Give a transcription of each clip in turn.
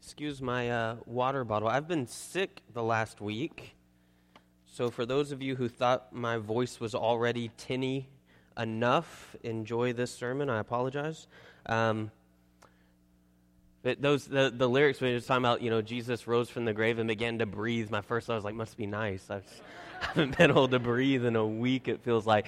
Excuse my water bottle. I've been sick the last week, so for those of you who thought my voice was already tinny enough, enjoy this sermon. I apologize. But the lyrics when it was talking about, Jesus rose from the grave and began to breathe. My first thought was like, must be nice. I haven't been able to breathe in a week. It feels like.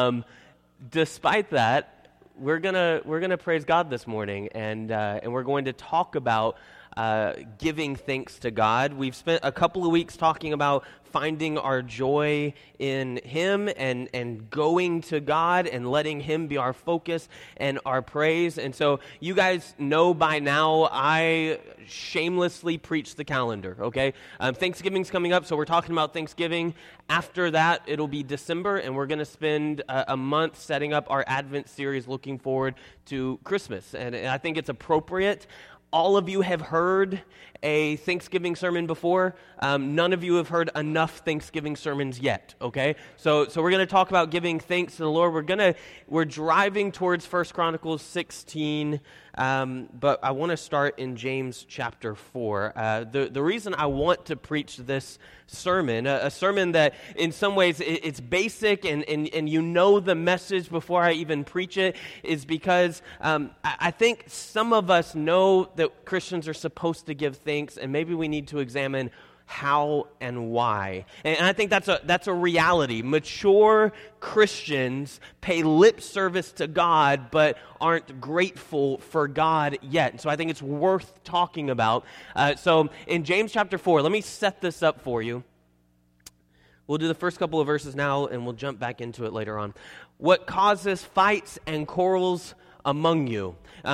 Despite that, we're gonna praise God this morning, and we're going to talk about giving thanks to God. We've spent a couple of weeks talking about finding our joy in Him and going to God and letting Him be our focus and our praise. And so you guys know by now I shamelessly preach the calendar, okay? Thanksgiving's coming up, so we're talking about Thanksgiving. After that, it'll be December, and we're going to spend a month setting up our Advent series looking forward to Christmas. And I think it's appropriate. All of you have heard a Thanksgiving sermon before. None of you have heard enough Thanksgiving sermons yet, okay? So we're going to talk about giving thanks to the Lord. We're driving towards 1 Chronicles 16, but I want to start in James chapter 4. The reason I want to preach this sermon, a sermon that in some ways it's basic and you know the message before I even preach it, is because I think some of us know that Christians are supposed to give thanks, and maybe we need to examine how and why. And I think that's a reality. Mature Christians pay lip service to God, but aren't grateful for God yet. And so I think it's worth talking about. So in James chapter 4, let me set this up for you. We'll do the first couple of verses now, and we'll jump back into it later on. What causes fights and quarrels among you?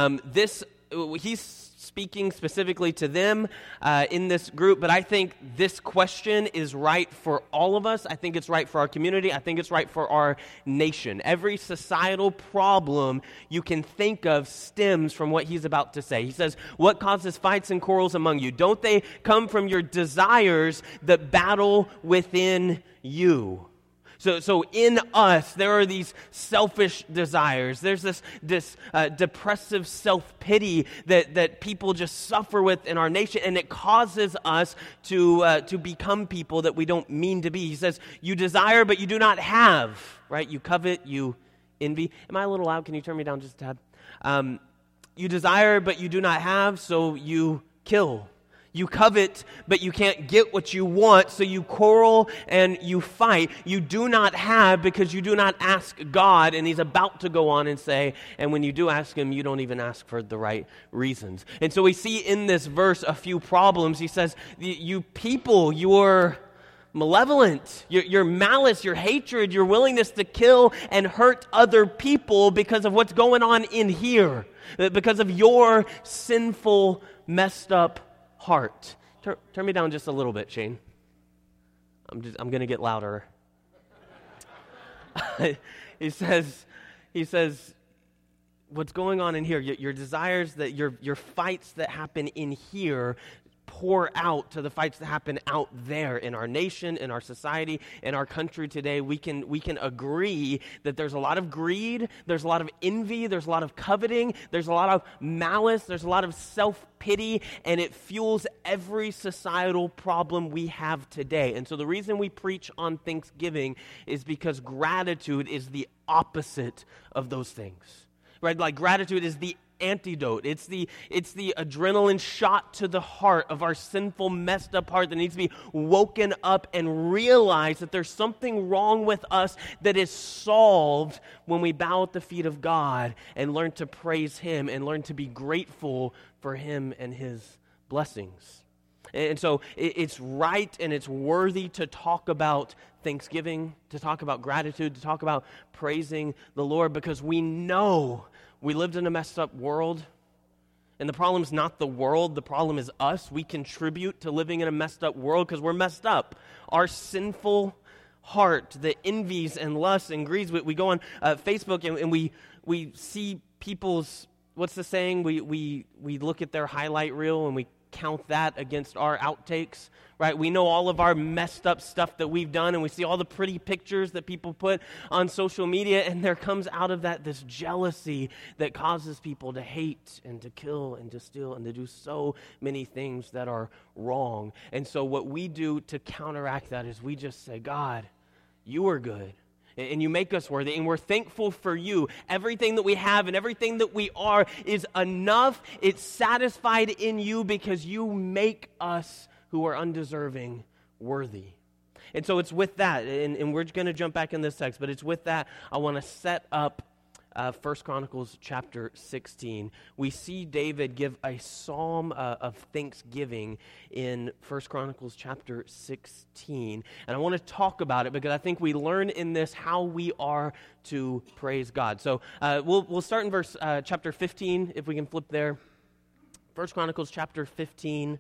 He's speaking specifically to them in this group, but I think this question is right for all of us. I think it's right for our community. I think it's right for our nation. Every societal problem you can think of stems from what he's about to say. He says, what causes fights and quarrels among you? Don't they come from your desires that battle within you? So in us, there are these selfish desires. There's this depressive self-pity that people just suffer with in our nation, and it causes us to become people that we don't mean to be. He says, you desire, but you do not have, right? You covet, you envy. Am I a little loud? Can you turn me down just a tad? You desire, but you do not have, so you kill. You covet, but you can't get what you want, so you quarrel and you fight. You do not have because you do not ask God, and he's about to go on and say, and when you do ask him, you don't even ask for the right reasons. And so we see in this verse a few problems. He says, you people, you're malevolent, your malice, your hatred, your willingness to kill and hurt other people because of what's going on in here, because of your sinful, messed up heart. Turn me down just a little bit, Shane. I'm going to get louder. He says, what's going on in here? Your desires, that your fights that happen in here pour out to the fights that happen out there in our nation, in our society, in our country today. We can agree that there's a lot of greed, there's a lot of envy, there's a lot of coveting, there's a lot of malice, there's a lot of self-pity, and it fuels every societal problem we have today. And so the reason we preach on Thanksgiving is because gratitude is the opposite of those things. Right? Like gratitude is the antidote. It's the adrenaline shot to the heart of our sinful, messed up heart that needs to be woken up and realize that there's something wrong with us that is solved when we bow at the feet of God and learn to praise Him and learn to be grateful for Him and His blessings. And so it's right and it's worthy to talk about Thanksgiving, to talk about gratitude, to talk about praising the Lord, because we know we lived in a messed up world, and the problem is not the world, the problem is us. We contribute to living in a messed up world because we're messed up. Our sinful heart, the envies and lusts and greeds, we go on Facebook and we see people's what's the saying? We look at their highlight reel and we count that against our outtakes, right? We know all of our messed up stuff that we've done, and we see all the pretty pictures that people put on social media, and there comes out of that this jealousy that causes people to hate and to kill and to steal and to do so many things that are wrong. And so what we do to counteract that is we just say, God, you are good. And you make us worthy, and we're thankful for you. Everything that we have and everything that we are is enough. It's satisfied in you because you make us who are undeserving worthy. And so it's with that, and we're going to jump back in this text, but it's with that I want to set up 1 Chronicles chapter 16. We see David give a psalm of thanksgiving in 1 Chronicles chapter 16. And I want to talk about it because I think we learn in this how we are to praise God. So we'll start in verse chapter 15, if we can flip there. 1 Chronicles chapter 15.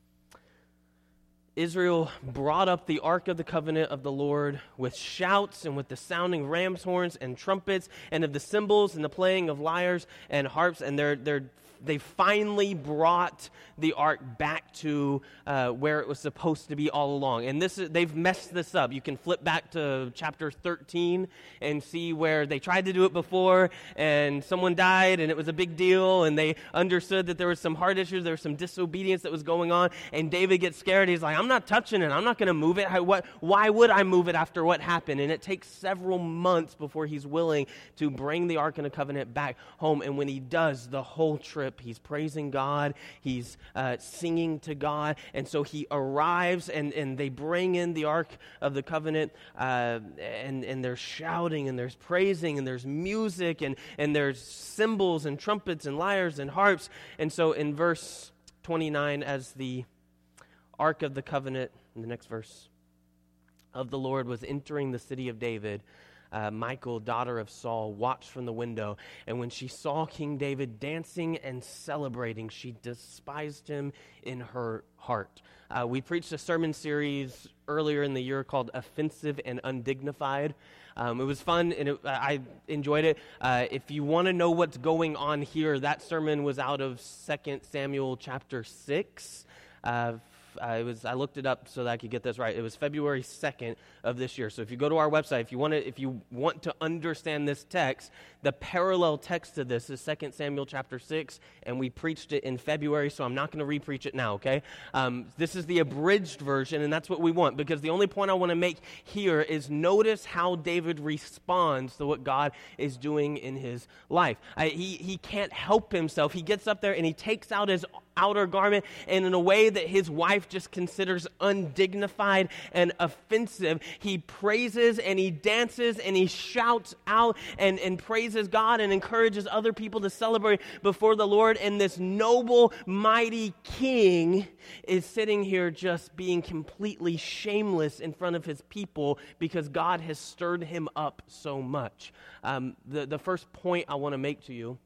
Israel brought up the ark of the covenant of the Lord with shouts and with the sounding ram's horns and trumpets and of the cymbals and the playing of lyres and harps. And they finally brought the ark back to where it was supposed to be all along. And they've messed this up. You can flip back to chapter 13 and see where they tried to do it before and someone died and it was a big deal and they understood that there was some heart issues, there was some disobedience that was going on, and David gets scared. He's like, I'm not touching it. I'm not going to move it. Why would I move it after what happened? And it takes several months before he's willing to bring the Ark of the Covenant back home. And when he does, the whole trip, he's praising God. He's singing to God. And so he arrives and they bring in the Ark of the Covenant and they're shouting and there's praising and there's music and there's cymbals and trumpets and lyres and harps. And so in verse 29, as the Ark of the Covenant, in the next verse, of the Lord was entering the city of David, Michal, daughter of Saul, watched from the window, and when she saw King David dancing and celebrating, she despised him in her heart. We preached a sermon series earlier in the year called Offensive and Undignified. It was fun, and I enjoyed it. If you want to know what's going on here, that sermon was out of 2 Samuel chapter 6. I looked it up so that I could get this right. It was February 2nd of this year. So if you go to our website, if you want to understand this text, the parallel text to this is 2 Samuel chapter 6, and we preached it in February, so I'm not going to re-preach it now, okay? This is the abridged version, and that's what we want, because the only point I want to make here is notice how David responds to what God is doing in his life. He can't help himself. He gets up there and he takes out his outer garment, and in a way that his wife just considers undignified and offensive, he praises and he dances and he shouts out and praises God and encourages other people to celebrate before the Lord. And this noble, mighty king is sitting here just being completely shameless in front of his people because God has stirred him up so much. The first point I want to make to you,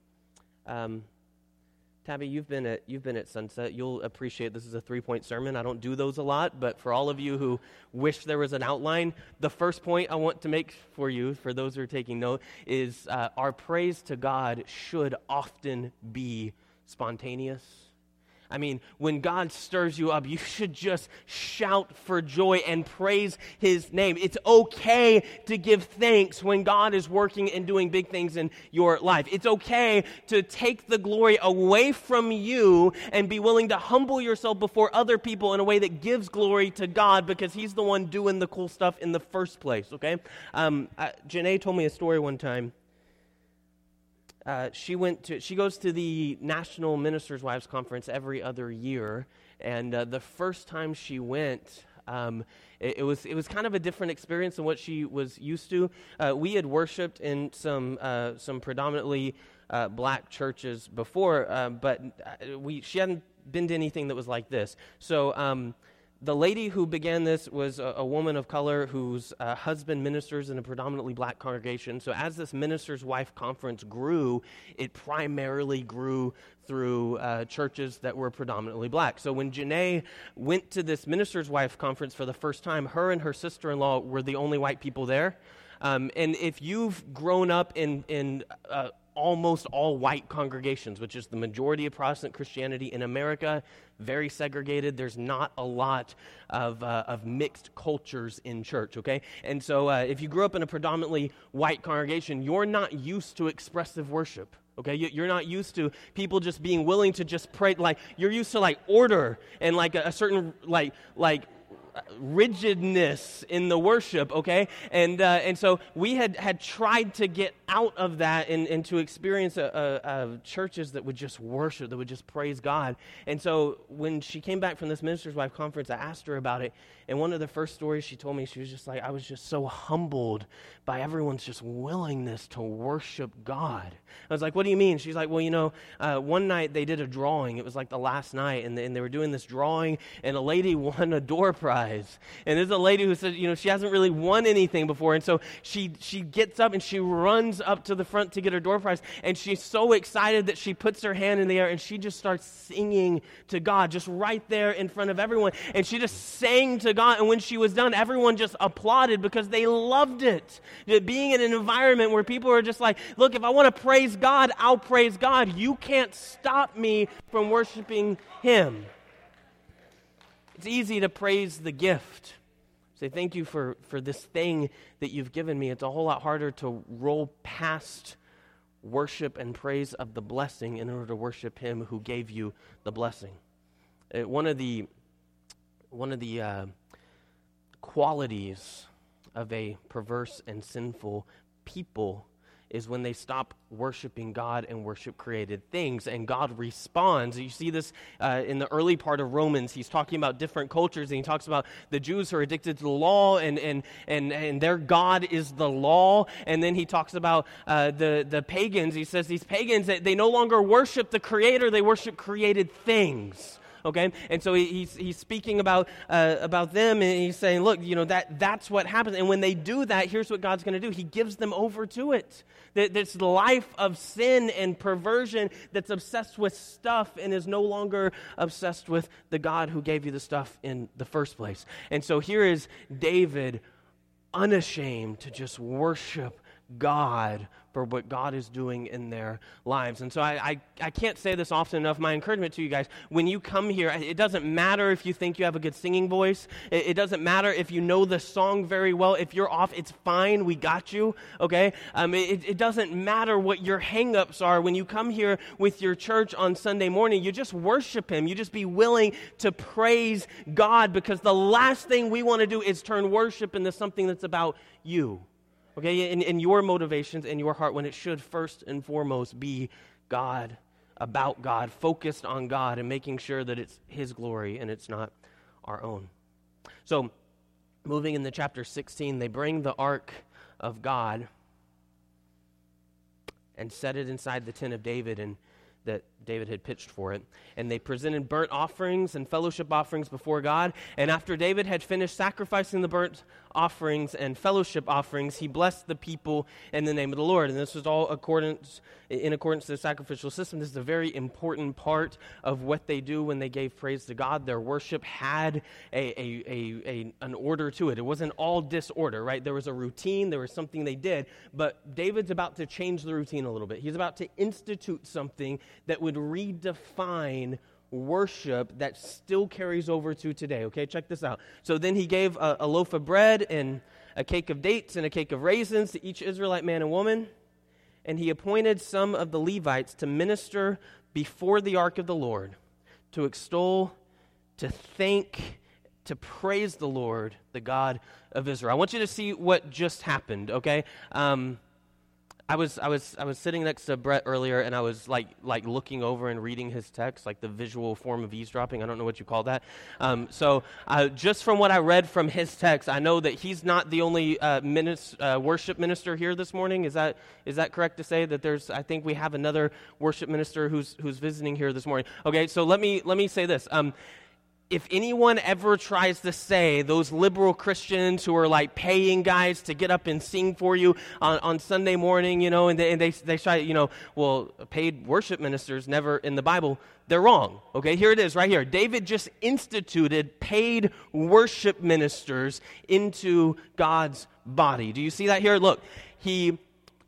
Tabby, you've been at Sunset. You'll appreciate this is a 3-point sermon. I don't do those a lot, but for all of you who wish there was an outline, the first point I want to make for you, for those who are taking note, is our praise to God should often be spontaneous. I mean, when God stirs you up, you should just shout for joy and praise his name. It's okay to give thanks when God is working and doing big things in your life. It's okay to take the glory away from you and be willing to humble yourself before other people in a way that gives glory to God because he's the one doing the cool stuff in the first place, okay? Janae told me a story one time. She goes to the National Ministers' Wives Conference every other year, and the first time she went, it was kind of a different experience than what she was used to. We had worshipped in some predominantly black churches before, but she hadn't been to anything that was like this. So the lady who began this was a woman of color whose husband ministers in a predominantly black congregation. So as this Minister's Wife Conference grew, it primarily grew through churches that were predominantly black. So when Janae went to this Minister's Wife Conference for the first time, her and her sister-in-law were the only white people there. And if you've grown up in almost all white congregations, which is the majority of Protestant Christianity in America, very segregated. There's not a lot of mixed cultures in church, okay? And so if you grew up in a predominantly white congregation, you're not used to expressive worship. Okay, you're not used to people just being willing to just pray. Like, you're used to like order and like a certain like rigidness in the worship, okay? And so we had tried to get out of that and to experience churches that would just worship, that would just praise God. And so when she came back from this Minister's Wife conference, I asked her about it. And one of the first stories she told me, she was just like, I was just so humbled by everyone's just willingness to worship God. I was like, what do you mean? She's like, well, one night they did a drawing. It was like the last night, and they were doing this drawing, and a lady won a door prize. And there's a lady who said, she hasn't really won anything before. And so she gets up and she runs up to the front to get her door prize. And she's so excited that she puts her hand in the air and she just starts singing to God, just right there in front of everyone. And she just sang to God. And when she was done, everyone just applauded because they loved it. Being in an environment where people are just like, look, if I want to praise God, I'll praise God. You can't stop me from worshiping Him. It's easy to praise the gift. Say, thank you for this thing that you've given me. It's a whole lot harder to roll past worship and praise of the blessing in order to worship Him who gave you the blessing. One of the qualities of a perverse and sinful people is when they stop worshiping God and worship created things, and God responds. You see this in the early part of Romans. He's talking about different cultures, and he talks about the Jews who are addicted to the law, and their God is the law. And then he talks about the pagans. He says these pagans, they no longer worship the Creator, they worship created things. Okay, and so he's speaking about them, and he's saying, look, that's what happens. And when they do that, here's what God's going to do. He gives them over to it. This life of sin and perversion that's obsessed with stuff and is no longer obsessed with the God who gave you the stuff in the first place. And so here is David, unashamed to just worship God for what God is doing in their lives. And so I can't say this often enough. My encouragement to you guys, when you come here, it doesn't matter if you think you have a good singing voice. It doesn't matter if you know the song very well. If you're off, it's fine. We got you, okay? It doesn't matter what your hang-ups are. When you come here with your church on Sunday morning, you just worship Him. You just be willing to praise God, because the last thing we want to do is turn worship into something that's about you. Okay, in your motivations, in your heart, when it should first and foremost be God, about God, focused on God, and making sure that it's His glory and it's not our own. So, moving into chapter 16, they bring the ark of God and set it inside the tent of David, and that David had pitched for it. And they presented burnt offerings and fellowship offerings before God. And after David had finished sacrificing the burnt offerings and fellowship offerings, he blessed the people in the name of the Lord. And this was all in accordance to the sacrificial system. This is a very important part of what they do when they gave praise to God. Their worship had an order to it. It wasn't all disorder, right? There was a routine. There was something they did. But David's about to change the routine a little bit. He's about to institute something that would redefine worship that still carries over to today. Okay, check this out. So then he gave a loaf of bread and a cake of dates and a cake of raisins to each Israelite man and woman. And he appointed some of the Levites to minister before the ark of the Lord, to extol, to thank, to praise the Lord, the God of Israel. I want you to see what just happened, okay? I was sitting next to Brett earlier, and I was like looking over and reading his text, like the visual form of eavesdropping. I don't know what you call that. So just from what I read from his text, I know that he's not the only worship minister here this morning. Is that correct to say that I think we have another worship minister who's visiting here this morning? Okay, so let me say this. If anyone ever tries to say, those liberal Christians who are like paying guys to get up and sing for you on Sunday morning, and they try, well, paid worship ministers never in the Bible, they're wrong. Okay, here it is right here. David just instituted paid worship ministers into God's body. Do you see that here? Look, he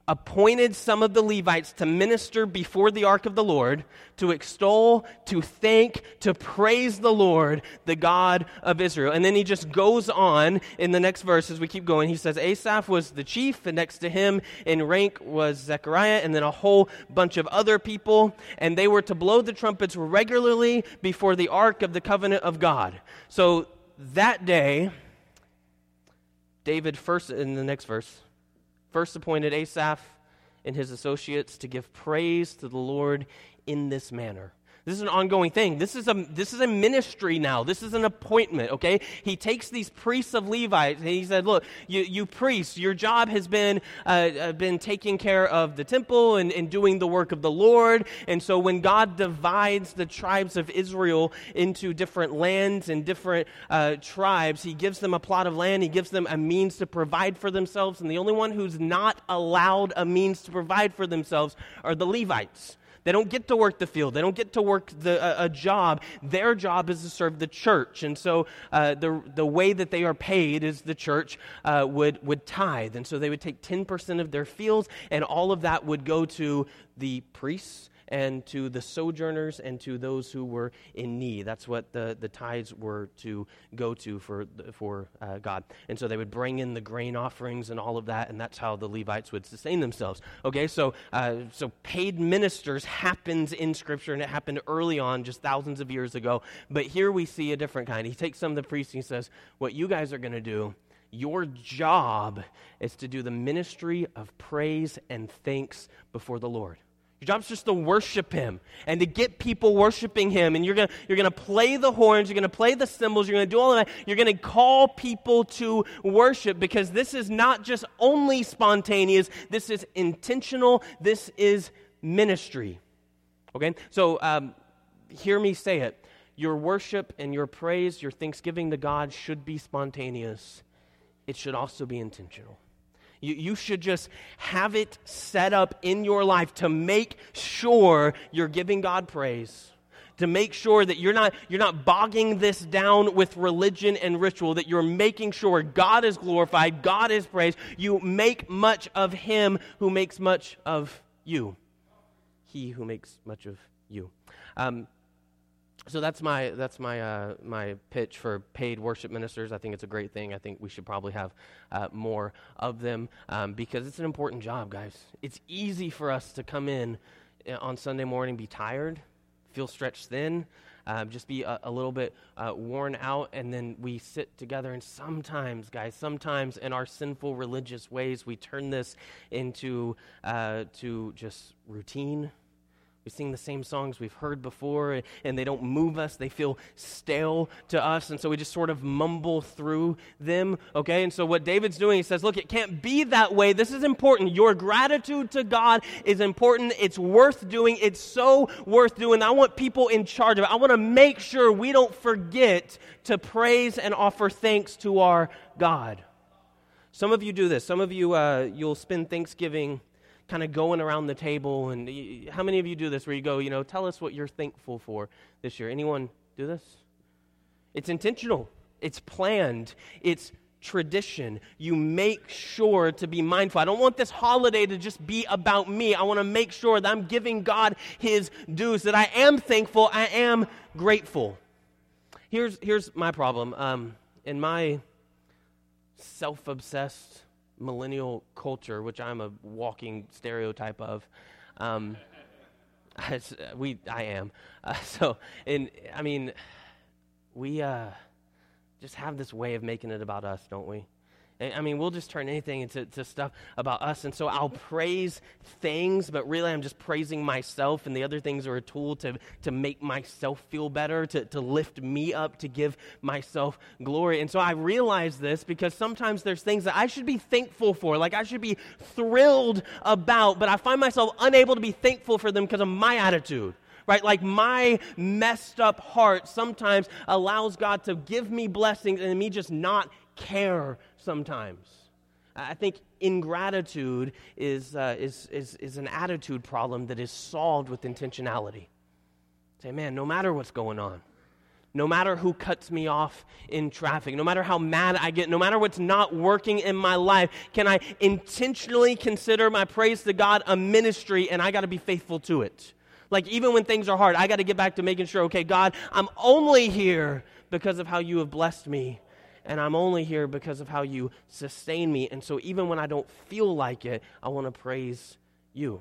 appointed some of the Levites to minister before the ark of the Lord, to extol, to thank, to praise the Lord, the God of Israel. And then he just goes on in the next verse as we keep going. He says, Asaph was the chief, and next to him in rank was Zechariah, and then a whole bunch of other people. And they were to blow the trumpets regularly before the ark of the covenant of God. So that day, David first, in the next verse, first appointed Asaph and his associates to give praise to the Lord in this manner. This is an ongoing thing. This is a ministry now. This is an appointment, okay? He takes these priests of Levites and he said, look, you priests, your job has been taking care of the temple and doing the work of the Lord. And so when God divides the tribes of Israel into different lands and different tribes, he gives them a plot of land. He gives them a means to provide for themselves. And the only one who's not allowed a means to provide for themselves are the Levites. They don't get to work the field. They don't get to work a job. Their job is to serve the church. And so the way that they are paid is the church would tithe. And so they would take 10% of their fields, and all of that would go to the priests and to the sojourners and to those who were in need. That's what the tithes were to go to for God. And so they would bring in the grain offerings and all of that, and that's how the Levites would sustain themselves. Okay, so paid ministers happens in Scripture, and it happened early on, just thousands of years ago. But here we see a different kind. He takes some of the priests and he says, what you guys are going to do, your job is to do the ministry of praise and thanks before the Lord. Your job's just to worship him and to get people worshiping him. And you're gonna play the horns, you're gonna play the cymbals, you're gonna do all of that. You're gonna call people to worship, because this is not just only spontaneous, this is intentional, this is ministry. Okay? So hear me say it. Your worship and your praise, your thanksgiving to God should be spontaneous. It should also be intentional. You should just have it set up in your life to make sure you're giving God praise, to make sure that you're not bogging this down with religion and ritual, that you're making sure God is glorified, God is praised. You make much of him who makes much of you. He who makes much of you. So that's my pitch for paid worship ministers. I think it's a great thing. I think we should probably have more of them because it's an important job, guys. It's easy for us to come in on Sunday morning, be tired, feel stretched thin, just be a little bit worn out, and then we sit together. And sometimes, guys, sometimes in our sinful religious ways, we turn this into to just routine. We sing the same songs we've heard before, and they don't move us. They feel stale to us, and so we just sort of mumble through them, okay? And so what David's doing, he says, look, it can't be that way. This is important. Your gratitude to God is important. It's worth doing. It's so worth doing. I want people in charge of it. I want to make sure we don't forget to praise and offer thanks to our God. Some of you do this. Some of you, you'll spend Thanksgiving kind of going around the table, and how many of you do this where you go, tell us what you're thankful for this year? Anyone do this? It's intentional. It's planned. It's tradition. You make sure to be mindful. I don't want this holiday to just be about me. I want to make sure that I'm giving God his dues, that I am thankful, I am grateful. Here's my problem. In my self-obsessed millennial culture, which I'm a walking stereotype of, I am. We just have this way of making it about us, don't we? I mean, we'll just turn anything into stuff about us. And so I'll praise things, but really I'm just praising myself, and the other things are a tool to make myself feel better, to lift me up, to give myself glory. And so I realize this because sometimes there's things that I should be thankful for, like I should be thrilled about, but I find myself unable to be thankful for them because of my attitude. Right, like my messed up heart sometimes allows God to give me blessings and me just not care sometimes. I think ingratitude is an attitude problem that is solved with intentionality. Say, man, no matter what's going on, no matter who cuts me off in traffic, no matter how mad I get, no matter what's not working in my life, can I intentionally consider my praise to God a ministry, and I got to be faithful to it? Like, even when things are hard, I got to get back to making sure, okay, God, I'm only here because of how you have blessed me, and I'm only here because of how you sustain me. And so even when I don't feel like it, I want to praise you.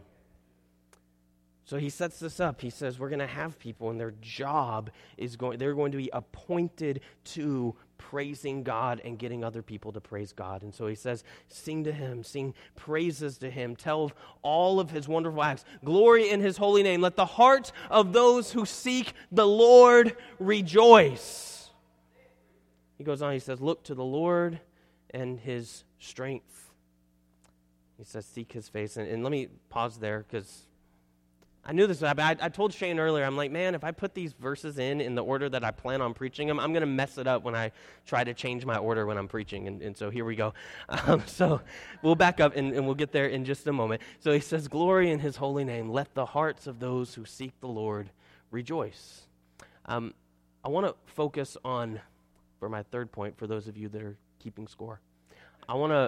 So he sets this up. He says we're going to have people, and their job is they're going to be appointed to praising God and getting other people to praise God. And so he says, sing to him, sing praises to him, tell of all of his wonderful acts, glory in his holy name. Let the heart of those who seek the Lord rejoice. He goes on, he says, look to the Lord and his strength. He says, seek his face. And let me pause there, because I knew this would happen. I told Shane earlier, I'm like, man, if I put these verses in the order that I plan on preaching them, I'm going to mess it up when I try to change my order when I'm preaching. And so here we go. So we'll back up and we'll get there in just a moment. So he says, glory in his holy name. Let the hearts of those who seek the Lord rejoice. I want to focus on, for my third point, for those of you that are keeping score, I want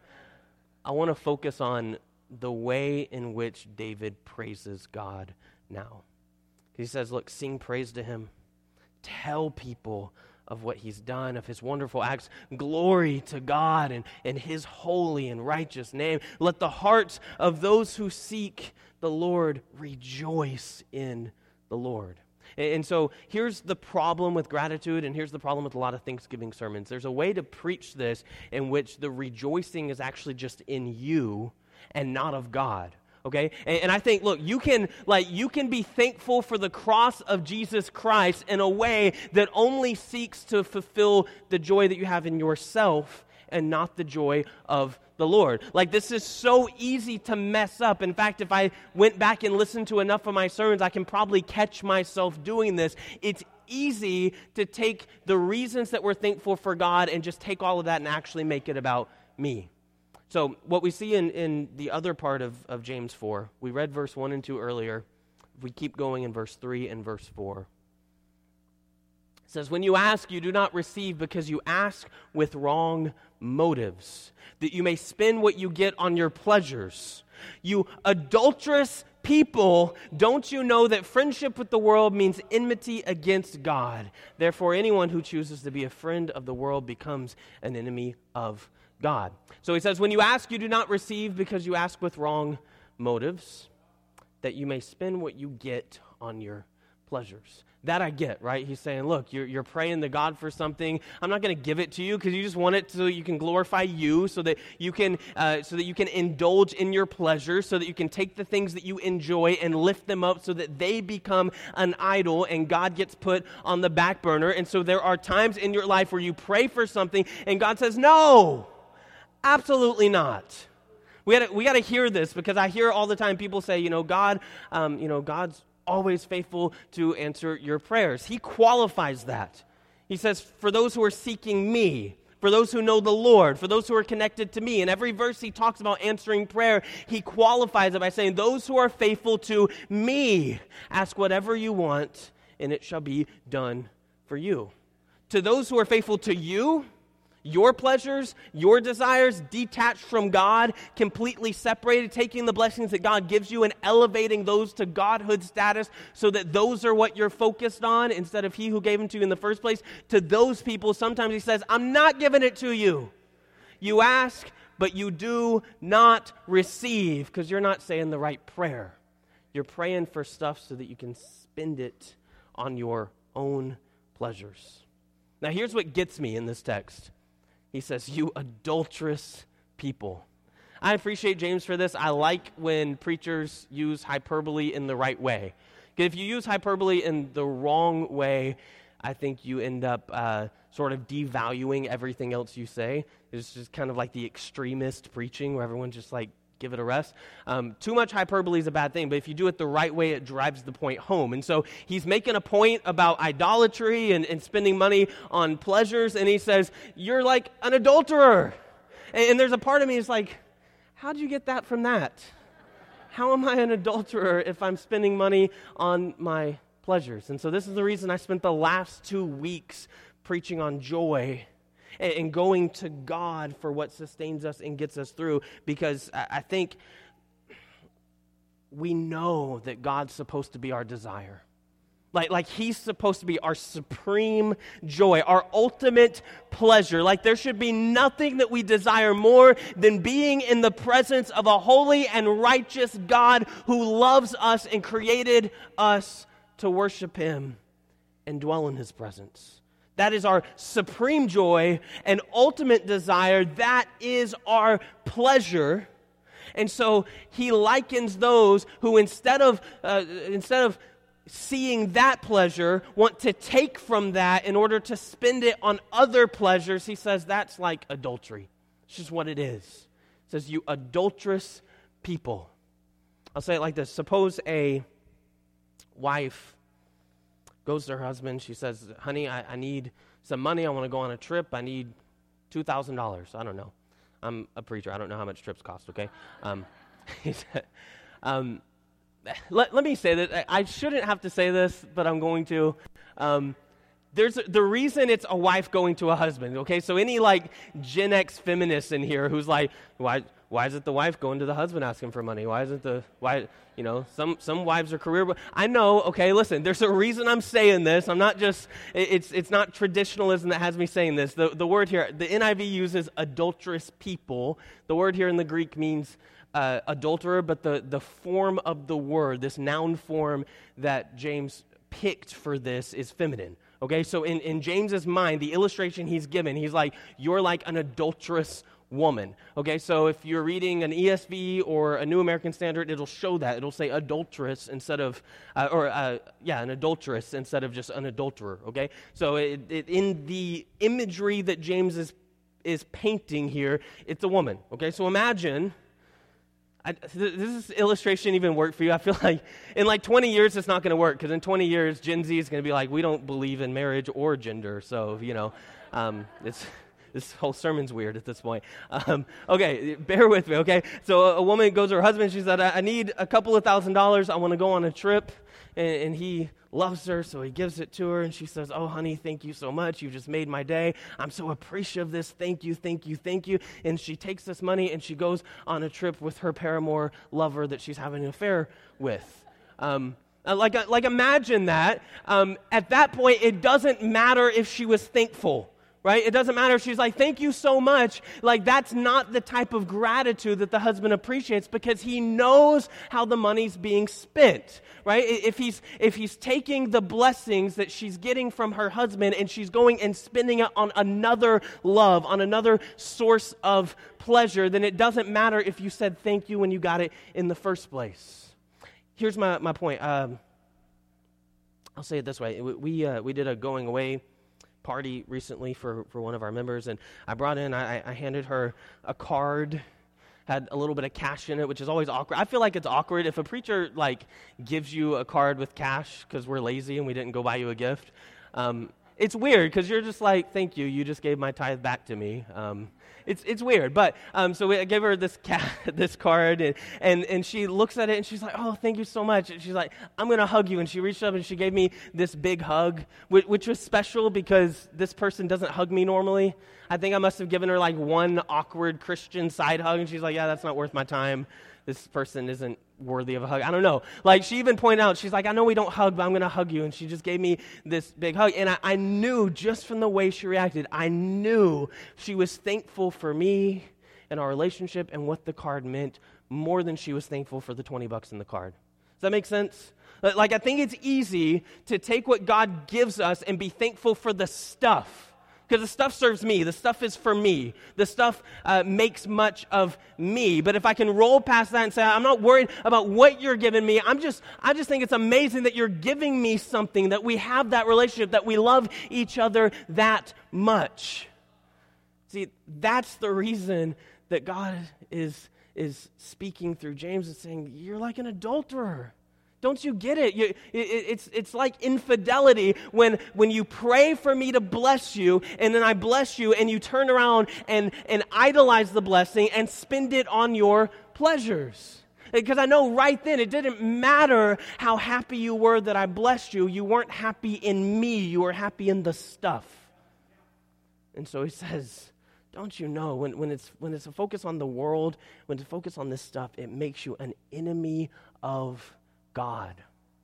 to focus on the way in which David praises God now. He says, look, sing praise to him. Tell people of what he's done, of his wonderful acts. Glory to God and his holy and righteous name. Let the hearts of those who seek the Lord rejoice in the Lord. And so here's the problem with gratitude, and here's the problem with a lot of Thanksgiving sermons. There's a way to preach this in which the rejoicing is actually just in you and not of God, okay? And I think, look, you can be thankful for the cross of Jesus Christ in a way that only seeks to fulfill the joy that you have in yourself and not the joy of the Lord. Like, this is so easy to mess up. In fact, if I went back and listened to enough of my sermons, I can probably catch myself doing this. It's easy to take the reasons that we're thankful for God and just take all of that and actually make it about me. So what we see in the other part of James 4, we read verse 1 and 2 earlier. If we keep going in verse 3 and verse 4. It says, when you ask, you do not receive because you ask with wrong motives, that you may spend what you get on your pleasures. You adulterous people, don't you know that friendship with the world means enmity against God? Therefore, anyone who chooses to be a friend of the world becomes an enemy of God. So he says, when you ask, you do not receive because you ask with wrong motives, that you may spend what you get on your pleasures. That I get, right? He's saying, look, you're praying to God for something. I'm not going to give it to you because you just want it so you can glorify you, so that you can indulge in your pleasure, so that you can take the things that you enjoy and lift them up so that they become an idol and God gets put on the back burner. And so there are times in your life where you pray for something and God says, no, absolutely not. We got to hear this, because I hear all the time people say, God's always faithful to answer your prayers. He qualifies that. He says, for those who are seeking me, for those who know the Lord, for those who are connected to me. In every verse he talks about answering prayer, he qualifies it by saying, those who are faithful to me, ask whatever you want, and it shall be done for you. To those who are faithful to you, your pleasures, your desires, detached from God, completely separated, taking the blessings that God gives you and elevating those to godhood status so that those are what you're focused on instead of he who gave them to you in the first place. To those people, sometimes he says, I'm not giving it to you. You ask, but you do not receive because you're not saying the right prayer. You're praying for stuff so that you can spend it on your own pleasures. Now, here's what gets me in this text. He says, you adulterous people. I appreciate James for this. I like when preachers use hyperbole in the right way. If you use hyperbole in the wrong way, I think you end up sort of devaluing everything else you say. It's just kind of like the extremist preaching where everyone's just like, give it a rest. Too much hyperbole is a bad thing, but if you do it the right way, it drives the point home. And so he's making a point about idolatry and spending money on pleasures, and he says, you're like an adulterer. And there's a part of me that's like, how'd you get that from that? How am I an adulterer if I'm spending money on my pleasures. And so this is the reason I spent the last 2 weeks preaching on joy and going to God for what sustains us and gets us through, because I think we know that God's supposed to be our desire. Like he's supposed to be our supreme joy, our ultimate pleasure. Like there should be nothing that we desire more than being in the presence of a holy and righteous God who loves us and created us to worship him and dwell in his presence. That is our supreme joy and ultimate desire. That is our pleasure. And so he likens those who instead of seeing that pleasure, want to take from that in order to spend it on other pleasures. He says that's like adultery. It's just what it is. It says, you adulterous people. I'll say it like this. Suppose a wife goes to her husband. She says, honey, I need some money. I want to go on a trip. I need $2,000. I don't know. I'm a preacher. I don't know how much trips cost, okay? He said, Let me say that. I shouldn't have to say this, but I'm going to. There's the reason it's a wife going to a husband, okay? So any like Gen X feminists in here who's like, why is it the wife going to the husband asking for money? Some wives are career, but I know, okay, listen, there's a reason I'm saying this. I'm not just, it's not traditionalism that has me saying this. The word here, the NIV uses adulterous people. The word here in the Greek means adulterer, but the form of the word, this noun form that James picked for this is feminine. Okay, so in James's mind, the illustration he's given, he's like, you're like an adulterous woman. Okay, so if you're reading an ESV or a New American Standard, it'll show that. It'll say adulteress instead of, an adulteress instead of just an adulterer. Okay, so in the imagery that James is painting here, it's a woman. Okay, so imagine. Does this illustration even work for you? I feel like in like 20 years, it's not going to work, because in 20 years, Gen Z is going to be like, we don't believe in marriage or gender. So, this whole sermon's weird at this point. Okay, bear with me, okay? So a woman goes to her husband. She said, I need a couple of $1,000s. I want to go on a trip. And he loves her, so he gives it to her. And she says, oh, honey, thank you so much. You just made my day. I'm so appreciative of this. Thank you, thank you, thank you. And she takes this money and she goes on a trip with her paramour lover that she's having an affair with. Like imagine that. At that point, it doesn't matter if she was thankful. Right? It doesn't matter if she's like, thank you so much. Like, that's not the type of gratitude that the husband appreciates, because he knows how the money's being spent. Right? If he's taking the blessings that she's getting from her husband and she's going and spending it on another love, on another source of pleasure, then it doesn't matter if you said thank you when you got it in the first place. Here's my point. I'll say it this way. We did a going away party recently for one of our members, and I handed her a card, had a little bit of cash in it, which is always awkward. I feel like it's awkward if a preacher like gives you a card with cash because we're lazy and we didn't go buy you a gift. It's weird because you're just like, thank you, you just gave my tithe back to me. It's weird, but so I gave her this card, and she looks at it and she's like, oh, thank you so much. And she's like, I'm going to hug you. And she reached up and she gave me this big hug, which was special because this person doesn't hug me normally. I think I must have given her like one awkward Christian side hug, and she's like, yeah, that's not worth my time. This person isn't worthy of a hug. I don't know. Like, she even pointed out, she's like, I know we don't hug, but I'm going to hug you. And she just gave me this big hug. And I knew just from the way she reacted, I knew she was thankful for me and our relationship and what the card meant more than she was thankful for the $20 in the card. Does that make sense? Like, I think it's easy to take what God gives us and be thankful for the stuff. Because the stuff serves me. The stuff is for me. The stuff makes much of me. But if I can roll past that and say, I'm not worried about what you're giving me. I just think it's amazing that you're giving me something, that we have that relationship, that we love each other that much. See, that's the reason that God is speaking through James and saying, you're like an adulterer. Don't you get it? It's like infidelity when you pray for me to bless you, and then I bless you, and you turn around and idolize the blessing and spend it on your pleasures. Because I know right then it didn't matter how happy you were that I blessed you. You weren't happy in me. You were happy in the stuff. And so he says, don't you know, when it's a focus on the world, when it's a focus on this stuff, it makes you an enemy of God.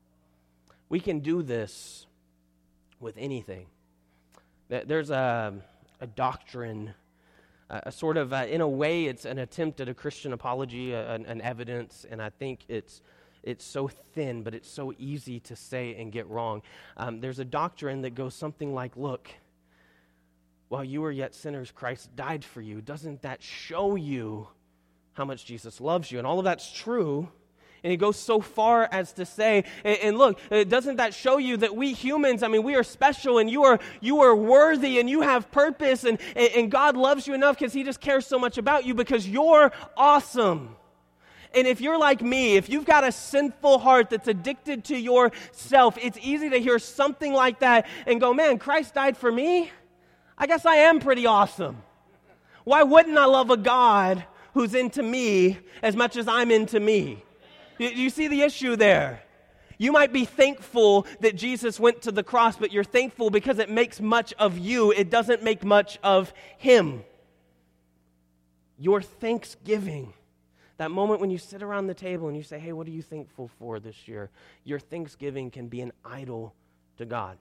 We can do this with anything. There's a doctrine, a sort of, in a way, it's an attempt at a Christian apology, an evidence, and I think it's so thin, but it's so easy to say and get wrong. There's a doctrine that goes something like, look, while you were yet sinners, Christ died for you. Doesn't that show you how much Jesus loves you? And all of that's true. And he goes so far as to say, and look, doesn't that show you that we humans, we are special, and you are worthy, and you have purpose, and God loves you enough because he just cares so much about you because you're awesome. And if you're like me, if you've got a sinful heart that's addicted to yourself, it's easy to hear something like that and go, man, Christ died for me? I guess I am pretty awesome. Why wouldn't I love a God who's into me as much as I'm into me? You see the issue there? You might be thankful that Jesus went to the cross, but you're thankful because it makes much of you. It doesn't make much of him. Your thanksgiving, that moment when you sit around the table and you say, hey, what are you thankful for this year? Your thanksgiving can be an idol to God.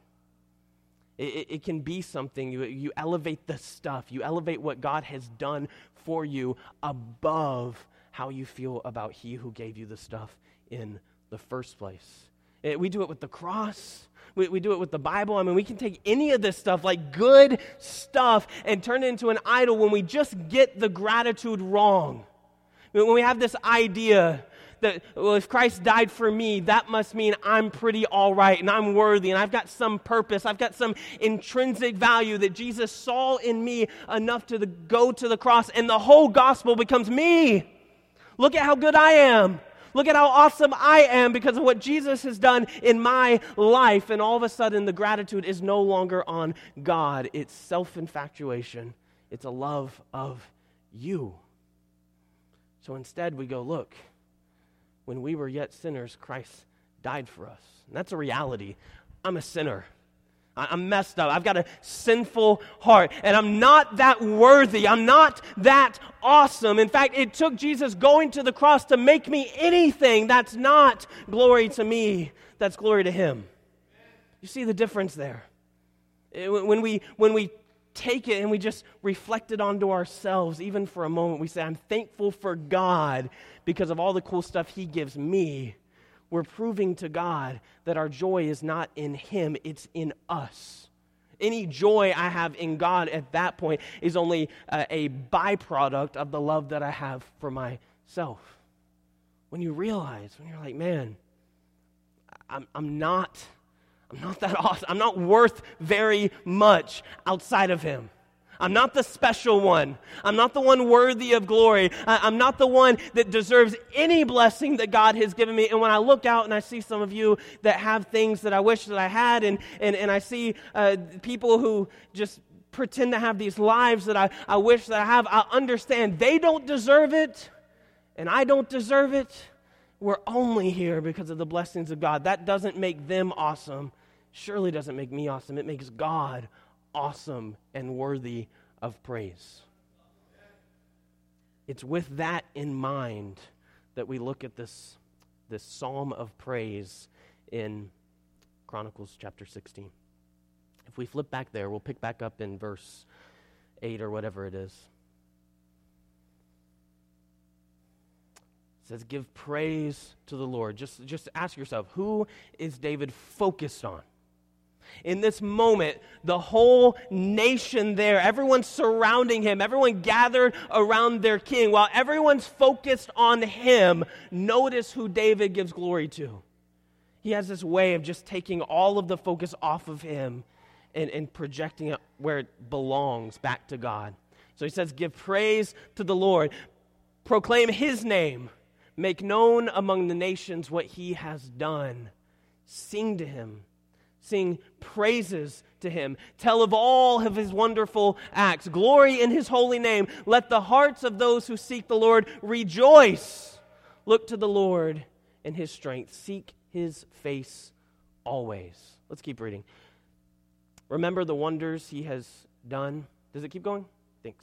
It can be something, you elevate the stuff, you elevate what God has done for you above how you feel about he who gave you the stuff in the first place. We do it with the cross. We do it with the Bible. We can take any of this stuff, like good stuff, and turn it into an idol when we just get the gratitude wrong. When we have this idea that, well, if Christ died for me, that must mean I'm pretty all right and I'm worthy and I've got some purpose. I've got some intrinsic value that Jesus saw in me enough to go to the cross, and the whole gospel becomes me. Look at how good I am. Look at how awesome I am because of what Jesus has done in my life. And all of a sudden, the gratitude is no longer on God. It's self-infatuation. It's a love of you. So instead, we go, look, when we were yet sinners, Christ died for us. And that's a reality. I'm a sinner. I'm messed up. I've got a sinful heart, and I'm not that worthy. I'm not that awesome. In fact, it took Jesus going to the cross to make me anything. That's not glory to me. That's glory to him. You see the difference there? When we take it and we just reflect it onto ourselves, even for a moment, we say, I'm thankful for God because of all the cool stuff he gives me. We're proving to God that our joy is not in him, it's in us. Any joy I have in God at that point is only a byproduct of the love that I have for myself. When you realize, when you're like, man, I'm not that awesome. I'm not worth very much outside of him. I'm not the special one. I'm not the one worthy of glory. I'm not the one that deserves any blessing that God has given me. And when I look out and I see some of you that have things that I wish that I had, and I see people who just pretend to have these lives that I wish that I have, I understand they don't deserve it, and I don't deserve it. We're only here because of the blessings of God. That doesn't make them awesome. Surely doesn't make me awesome. It makes God awesome and worthy of praise. It's with that in mind that we look at this psalm of praise in Chronicles chapter 16. If we flip back there, we'll pick back up in verse 8 or whatever it is. It says, give praise to the Lord. Just ask yourself, who is David focused on? In this moment, the whole nation there, everyone surrounding him, everyone gathered around their king. While everyone's focused on him, notice who David gives glory to. He has this way of just taking all of the focus off of him and projecting it where it belongs, back to God. So he says, give praise to the Lord. Proclaim his name. Make known among the nations what he has done. Sing to him. Sing praises to him. Tell of all of his wonderful acts. Glory in his holy name. Let the hearts of those who seek the Lord rejoice. Look to the Lord and his strength. Seek his face always. Let's keep reading. Remember the wonders he has done. Does it keep going? Thanks.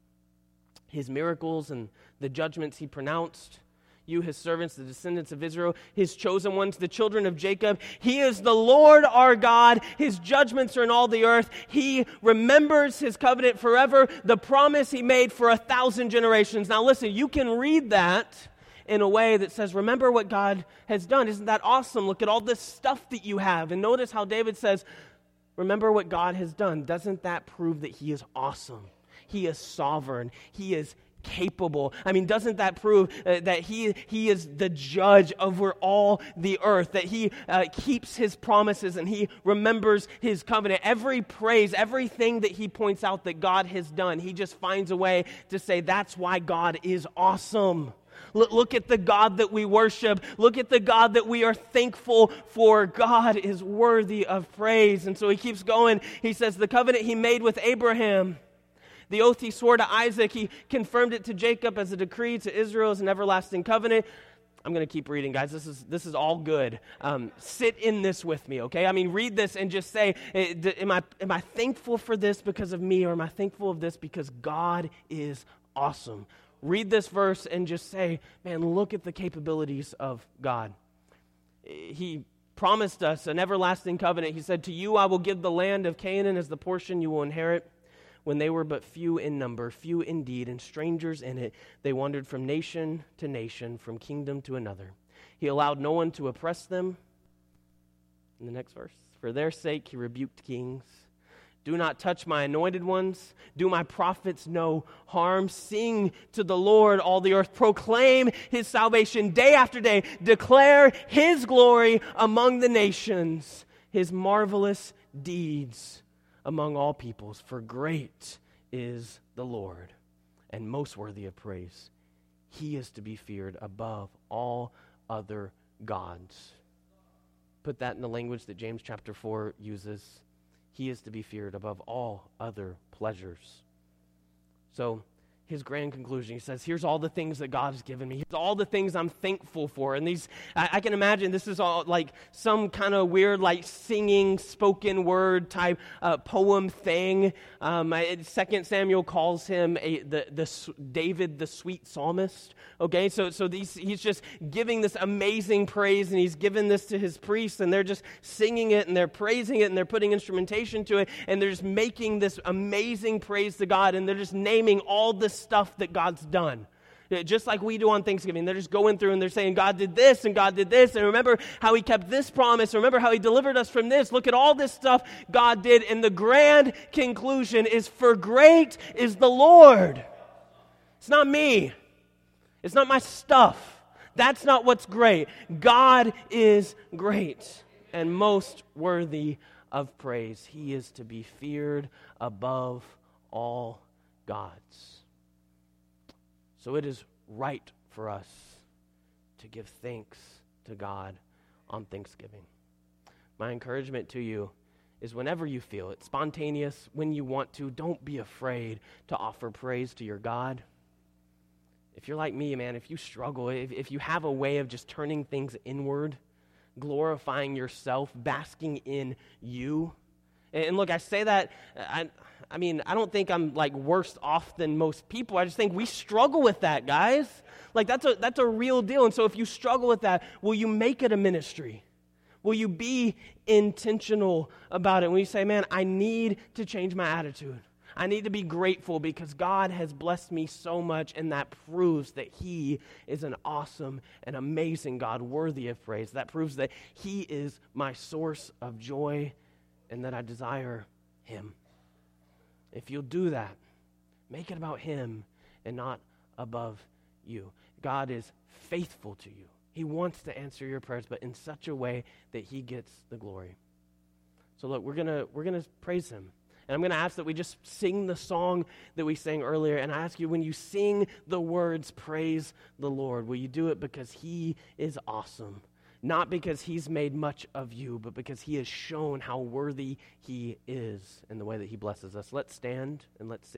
His miracles and the judgments he pronounced. You, his servants, the descendants of Israel, his chosen ones, the children of Jacob. He is the Lord our God. His judgments are in all the earth. He remembers his covenant forever, the promise he made for 1,000 generations. Now listen, you can read that in a way that says, remember what God has done. Isn't that awesome? Look at all this stuff that you have. And notice how David says, remember what God has done. Doesn't that prove that he is awesome? He is sovereign. He is capable. I mean, doesn't that prove that he is the judge over all the earth, that he keeps his promises and he remembers his covenant? Every praise, everything that he points out that God has done, he just finds a way to say that's why God is awesome. Look at the God that we worship. Look at the God that we are thankful for. God is worthy of praise. And so he keeps going. He says the covenant he made with Abraham, the oath he swore to Isaac, he confirmed it to Jacob as a decree, to Israel as an everlasting covenant. I'm going to keep reading, guys. This is all good. Sit in this with me, okay? I mean, read this and just say, am I thankful for this because of me, or am I thankful of this because God is awesome? Read this verse and just say, man, look at the capabilities of God. He promised us an everlasting covenant. He said, to you I will give the land of Canaan as the portion you will inherit. When they were but few in number, few indeed, and strangers in it, they wandered from nation to nation, from kingdom to another. He allowed no one to oppress them. In the next verse, for their sake he rebuked kings. Do not touch my anointed ones. Do my prophets no harm. Sing to the Lord, all the earth. Proclaim his salvation day after day. Declare his glory among the nations, his marvelous deeds among all peoples, for great is the Lord, and most worthy of praise. He is to be feared above all other gods. Put that in the language that James chapter 4 uses. He is to be feared above all other pleasures. So, his grand conclusion, he says, here's all the things that God has given me. Here's all the things I'm thankful for. And these, I can imagine this is all like some kind of weird, like singing, spoken word type poem thing. 2 Samuel calls him David the sweet psalmist. Okay, so he's just giving this amazing praise, and he's given this to his priests, and they're just singing it, and they're praising it, and they're putting instrumentation to it, and they're just making this amazing praise to God, and they're just naming all the stuff that God's done. Just like we do on Thanksgiving. They're just going through and they're saying, God did this and God did this. And remember how he kept this promise. Remember how he delivered us from this. Look at all this stuff God did. And the grand conclusion is, for great is the Lord. It's not me. It's not my stuff. That's not what's great. God is great and most worthy of praise. He is to be feared above all gods. So it is right for us to give thanks to God on Thanksgiving. My encouragement to you is, whenever you feel it, spontaneous, when you want to, don't be afraid to offer praise to your God. If you're like me, man, if you struggle, if you have a way of just turning things inward, glorifying yourself, basking in you. And look, I say that, I mean, I don't think I'm like worse off than most people. I just think we struggle with that, guys. Like that's a real deal. And so if you struggle with that, will you make it a ministry? Will you be intentional about it? When you say, man, I need to change my attitude. I need to be grateful because God has blessed me so much, and that proves that he is an awesome and amazing God, worthy of praise. That proves that he is my source of joy and that I desire him. If you'll do that, make it about him and not above you. God is faithful to you. He wants to answer your prayers, but in such a way that he gets the glory. So look, we're gonna praise him. And I'm going to ask that we just sing the song that we sang earlier. And I ask you, when you sing the words, praise the Lord, will you do it because he is awesome? Not because he's made much of you, but because he has shown how worthy he is in the way that he blesses us. Let's stand and let's sing.